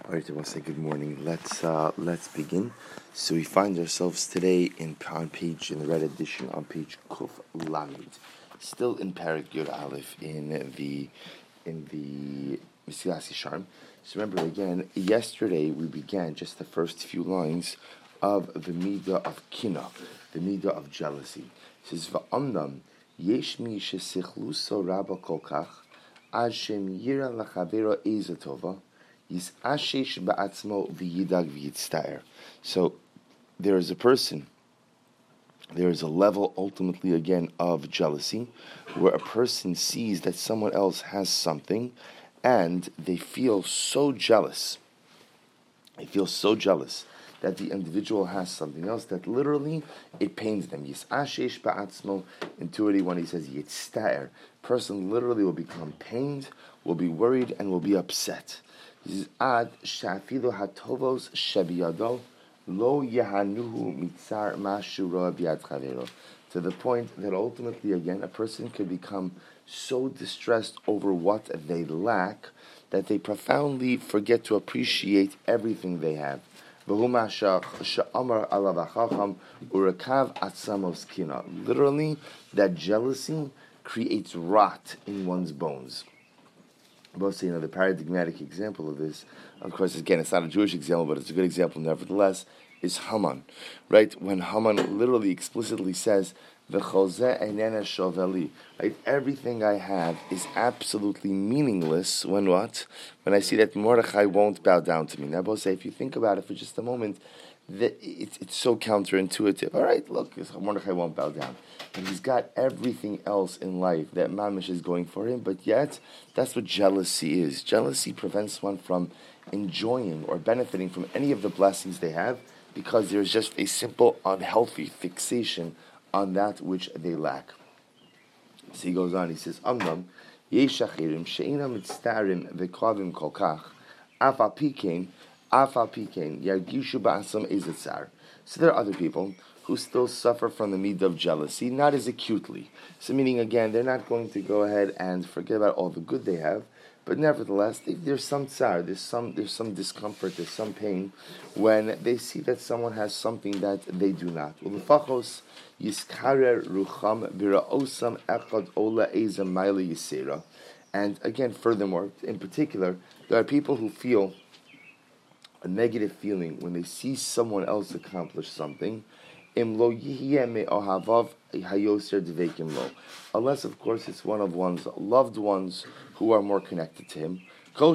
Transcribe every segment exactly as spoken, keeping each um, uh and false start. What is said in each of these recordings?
All right, I will say good morning. Let's uh, let's begin. So we find ourselves today in on page in the red edition on page Kuf Lamed, still in Parak Yud Aleph in the in the Mesilas Yesharim. So remember again, yesterday we began just the first few lines of the midah of kina, the midah of jealousy. It says va'amnam yesh mi shesichluso rabba kolkach ad shem yira lachavero ezatova. So there is a person, there is a level ultimately again of jealousy where a person sees that someone else has something and they feel so jealous. They feel so jealous that the individual has something else that literally it pains them. In two eighty-one he says yitztaer. Person literally will become pained, will be worried, and will be upset. Ad shafilu hatovos shebiyado lo yahanuhu mitzar mashura biyad chavero. To the point that ultimately, again, a person could become so distressed over what they lack that they profoundly forget to appreciate everything they have. Literally, that jealousy creates rot in one's bones. Both, you know, the paradigmatic example of this, of course, again, it's not a Jewish example, but it's a good example nevertheless, is Haman, right? When Haman literally explicitly says, "V'cholzeh einena shoveli," right? Everything I have is absolutely meaningless when what? When I see that Mordechai won't bow down to me. Now, both say, if you think about it for just a moment, that it's, it's so counterintuitive. All right, look, Mordechai won't bow down. And he's got everything else in life that Mamish is going for him, but yet, that's what jealousy is. Jealousy prevents one from enjoying or benefiting from any of the blessings they have because there's just a simple, unhealthy fixation on that which they lack. So he goes on, he says, Amnam, Yeshachirim, She'ina mitztarim v'klavim kolkach, Afa pikein, Afa pikein, Yargishu ba'asam ezetzar. So there are other people who still suffer from the midah of jealousy, not as acutely. So meaning, again, they're not going to go ahead and forget about all the good they have, but nevertheless, there's some tsar, there's some there's some discomfort, there's some pain when they see that someone has something that they do not. Ulefachos yiskarer rucham biraosam echad ola eza maila yisera. And again, furthermore, in particular, there are people who feel a negative feeling when they see someone else accomplish something, unless, of course, it's one of one's loved ones who are more connected to him.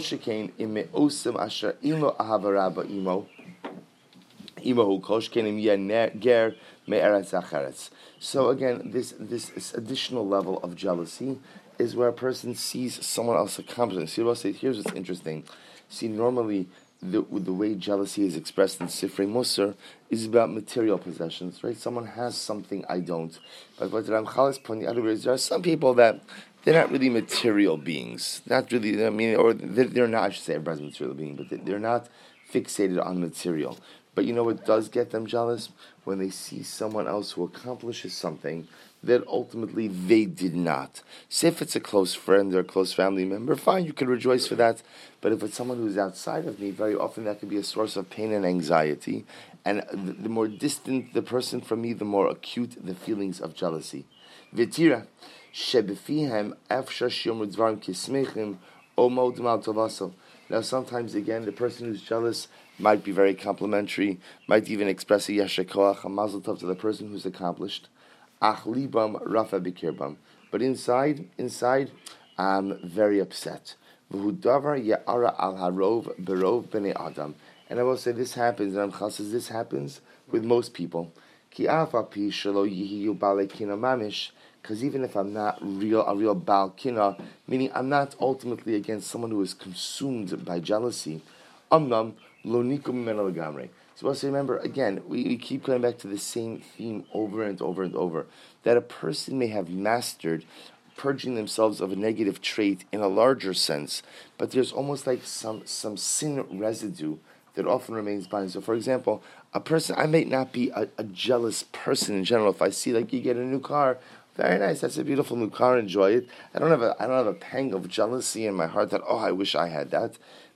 So again, this this additional level of jealousy is where a person sees someone else accomplishing. See, here's what's interesting. See, normally, The, the way jealousy is expressed in Sifrei Musar is about material possessions, right? Someone has something I don't. But what Ramchal is pointing out is there are some people that they're not really material beings. Not really, I mean, or they're, they're not, I should say, everybody's a material being, but they're not fixated on material. But you know what does get them jealous? When they see someone else who accomplishes something that ultimately they did not. Say if it's a close friend or a close family member, fine, you can rejoice for that. But if it's someone who's outside of me, very often that can be a source of pain and anxiety. And the, the more distant the person from me, the more acute the feelings of jealousy. V'tira, shebefihem afshar shiomru dvarim kismechim o modim al tovasov. Now sometimes, again, the person who's jealous might be very complimentary, might even express a yasher koach, a mazel tov to the person who's accomplished. Ach libam rafa bikirbam. But inside, inside, I'm very upset. V'hudavar ya'ara al harov berov b'nei adam. And I will say this happens, and Ramchal says this happens with most people. Ki afa pi shelo yihiyu balei kina mamish. Because even if I'm not real, a real bal kina, meaning I'm not ultimately against someone who is consumed by jealousy, amnam lo nikum mimeno legamrei. So also remember, again, we, we keep going back to the same theme over and over and over, that a person may have mastered purging themselves of a negative trait in a larger sense, but there's almost like some, some sin residue that often remains behind. So for example, a person, I may not be a, a jealous person in general. If I see like you get a new car, very nice, that's a beautiful new car, enjoy it. I don't have a I don't have a pang of jealousy in my heart that, oh, I wish I had that.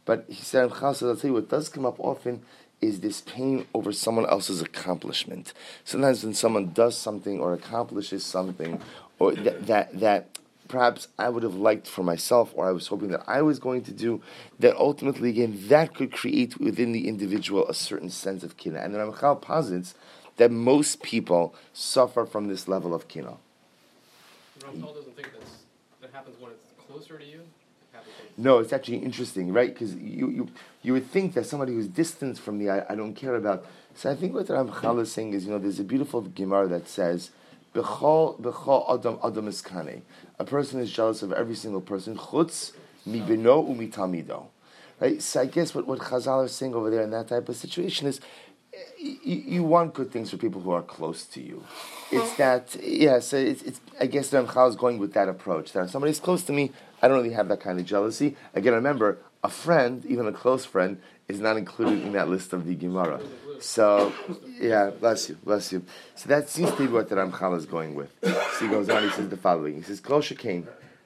But he said, I'll tell you what does come up often is this pain over someone else's accomplishment. Sometimes when someone does something or accomplishes something, or that that, that perhaps I would have liked for myself, or I was hoping that I was going to do, that ultimately, again, that could create within the individual a certain sense of kina. And the Ramchal posits that most people suffer from this level of kina. Ramchal doesn't think that's, that happens when it's closer to you? No, it's actually interesting, right? Because you, you you would think that somebody who's distant from me, I, I don't care about. So I think what the Ramchal is saying is, you know, there's a beautiful Gemara that says, B'chol b'chol adam adam iskane. A person is jealous of every single person. Chutz mi bino u mi tamido. Right? So I guess what, what Chazal are saying over there in that type of situation is, you, you want good things for people who are close to you. It's that, yeah, so it's, it's I guess the Ramchal is going with that approach. That if somebody's close to me, I don't really have that kind of jealousy. Again, remember, a friend, even a close friend, is not included in that list of the Gemara. So, yeah, bless you, bless you. So that seems to be what the Ramchal is going with. So he goes on, he says the following. He says, Kol shekain,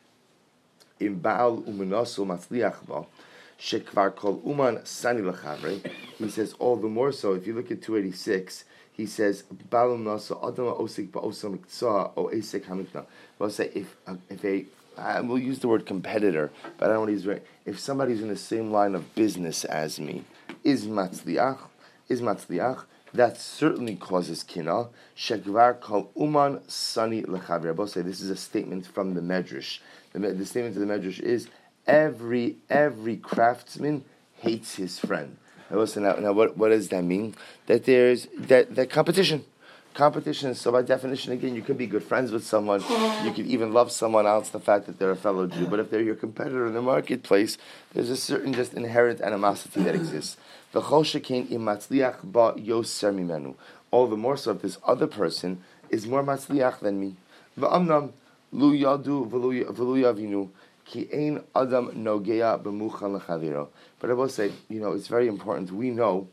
im ba'al u'menosu matzliach ba, shekvar kol uman sani l'chavre. He says, all the more so, if you look at two eighty-six, he says, ba'al u'menosu adam ha'osik ba'osa miktsua o esek hamikna. Well, say, if, if a I will use the word competitor, but I don't want to use it. If somebody's in the same line of business as me, is matzliach, is matzliach, that certainly causes kina. Shekvar kol uman sani lechaver. I will say this is a statement from the Medrash. The, the statement of the Medrash is every every craftsman hates his friend. I will say now, now what, what does that mean? That there's that that competition. Competition, so by definition, again, you can be good friends with someone, you can even love someone else, the fact that they're a fellow Jew, but if they're your competitor in the marketplace, there's a certain just inherent animosity that exists. All the more so if this other person is more matzliach than me. But I will say, you know, it's very important, we know,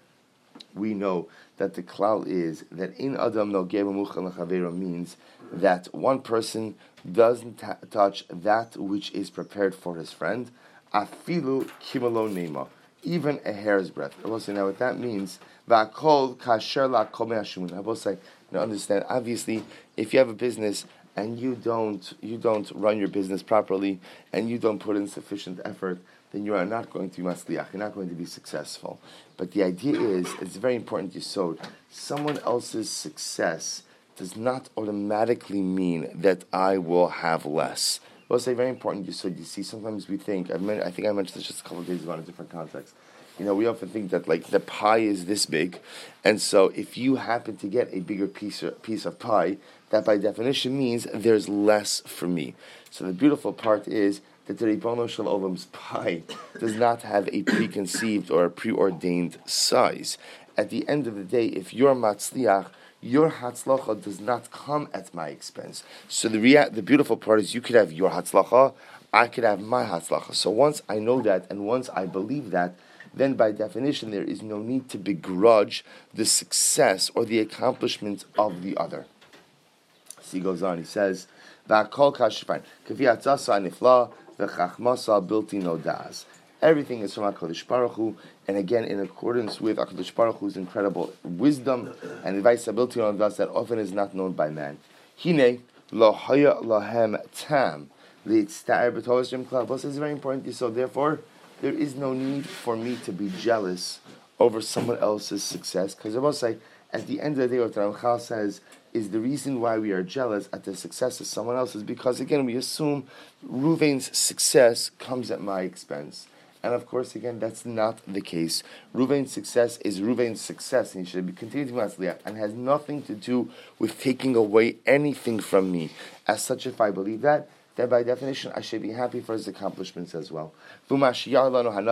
we know that the klal is that in adam no geva muchal lechavero means that one person doesn't t- touch that which is prepared for his friend, afilu kimalo nema, even a hair's breadth. I will say now what that means. Va'kol kasher la kol me'ashumin. I will say, you know, understand. Obviously, if you have a business and you don't you don't run your business properly and you don't put in sufficient effort, then you are not going to be matzliach, you're not going to be successful. But the idea is, it's very important yesod, someone else's success does not automatically mean that I will have less. Well, it's a very important yesod. You see, sometimes we think, I've meant, I think I mentioned this just a couple of days ago in a different context, you know, we often think that like the pie is this big, and so if you happen to get a bigger piece of, piece of pie, that by definition means there's less for me. So the beautiful part is that the Ribono Shel Olam's pie does not have a preconceived or a preordained size. At the end of the day, if you're matzliach, your hatzlacha does not come at my expense. So the rea- the beautiful part is you could have your hatzlacha, I could have my hatzlacha. So once I know that and once I believe that, then by definition there is no need to begrudge the success or the accomplishment of the other. So he goes on, he says, V'akol kashifan, kavi atzasa nifla, v'chachmasa bilti nodaz. Everything is from HaKadosh Baruch Hu, and again in accordance with HaKadosh Baruch Hu's incredible wisdom and advice bilti nodaz that often is not known by man. Hine lo haya lahem tam li'tzta'er b'tovas Shem klal. This is very important. So therefore, there is no need for me to be jealous over someone else's success, because I will say, at the end of the day, what Ramchal says is the reason why we are jealous at the success of someone else is because, again, we assume Ruvain's success comes at my expense. And of course, again, that's not the case. Ruvain's success is Ruvain's success, and he should be continuing to matzliach, and has nothing to do with taking away anything from me. As such, if I believe that, then by definition, I should be happy for his accomplishments as well. This is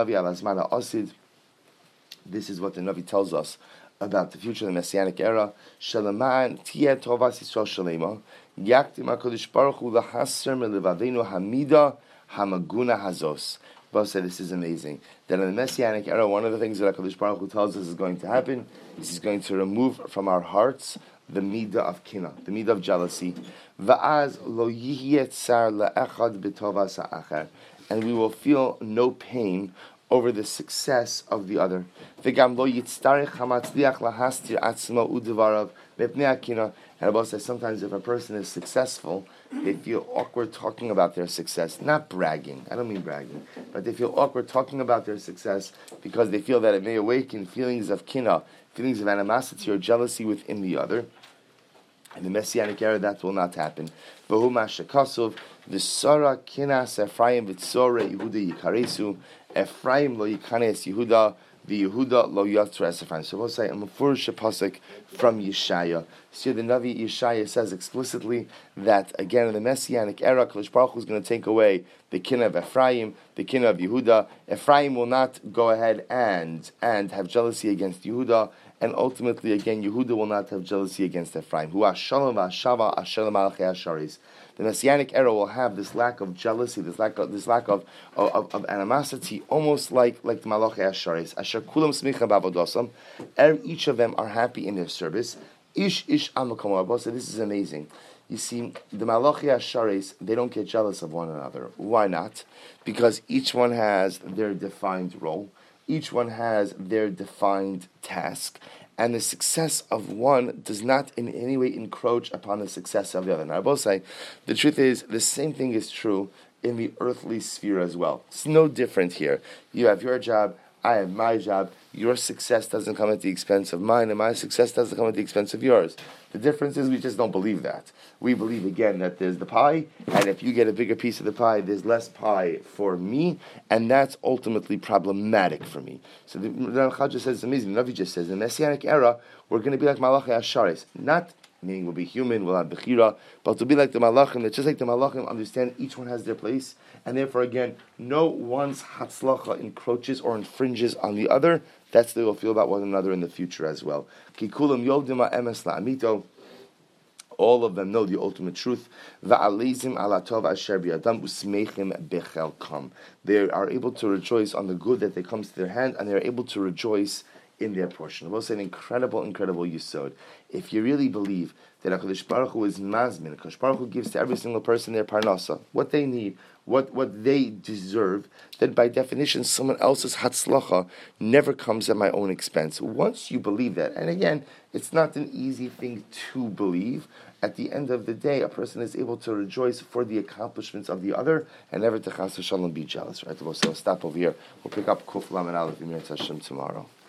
what the Navi tells us about the future of the Messianic era. Shalaman tia tovas Yisrael shalema yaktim HaKadosh Baruch Hu lahasser melevavenu hamida hamaguna hazos. Both say this is amazing. That in the Messianic era, one of the things that HaKadosh Baruch Hu tells us is going to happen is He's going to remove from our hearts the midah of kina, the midah of jealousy. Va'az lo yihyeh tsar la'echad b'tovas ha'acher. And we will feel no pain over the success of the other. And Rabbi says sometimes if a person is successful, they feel awkward talking about their success. Not bragging. I don't mean bragging. But they feel awkward talking about their success because they feel that it may awaken feelings of kina, feelings of animosity or jealousy within the other. In the Messianic era, that will not happen. V'hu mashakasov, v'sara kinas Ephraim v'tzora Yehuda yikaresu, Ephraim lo yikanes Yehuda, v'Yehuda lo yatras Ephraim. So we'll say a mefurish pasuk from Yeshaya. So the Navi Yeshaya says explicitly that, again, in the Messianic era, Kadosh Baruch Hu is going to take away the kin of Ephraim, the kin of Yehuda. Ephraim will not go ahead and, and have jealousy against Yehuda, and ultimately, again, Yehuda will not have jealousy against Ephraim. Hu Hashalom v'Hashava Hashalom Malachei Hasharis. The Messianic era will have this lack of jealousy, this lack of this lack of of, of animosity, almost like like the Malachei Hasharis. Asher kulam smicha b'avodosam. Each of them are happy in their service. Ish ish amakom. So this is amazing. You see, the Malachei Hasharis, they don't get jealous of one another. Why not? Because each one has their defined role. Each one has their defined task, and the success of one does not in any way encroach upon the success of the other. Now, I both say, the truth is, the same thing is true in the earthly sphere as well. It's no different here. You have your job, I have my job. Your success doesn't come at the expense of mine, and my success doesn't come at the expense of yours. The difference is we just don't believe that. We believe, again, that there's the pie, and if you get a bigger piece of the pie, there's less pie for me, and that's ultimately problematic for me. So the Ram just says, it's amazing, the Navi just says, in the Messianic era, we're going to be like Malachei Hasharis. Not meaning we'll be human, we'll have Bechira, but to be like the Malachim, that just like the Malachim understand each one has their place, and therefore, again, no one's Hatzlacha encroaches or infringes on the other. That's the way we'll feel about one another in the future as well. Kikulam Yodima Emes La'amito. All of them know the ultimate truth. Va'alizim alatov asher biyadam usmeichim bechelkam. They are able to rejoice on the good that they comes to their hand, and they are able to rejoice in their portion. We'll say an incredible, incredible yisod. If you really believe that HaKadosh Baruch Hu is mazmin, HaKadosh Baruch Hu gives to every single person their parnasa, what they need, what, what they deserve, then by definition someone else's hatzlacha never comes at my own expense. Once you believe that, and again, it's not an easy thing to believe, at the end of the day, a person is able to rejoice for the accomplishments of the other and never to chas v'shalom be jealous. Right? So we'll stop over here. We'll pick up Kuf Lamed Aleph Yemir Hashem tomorrow.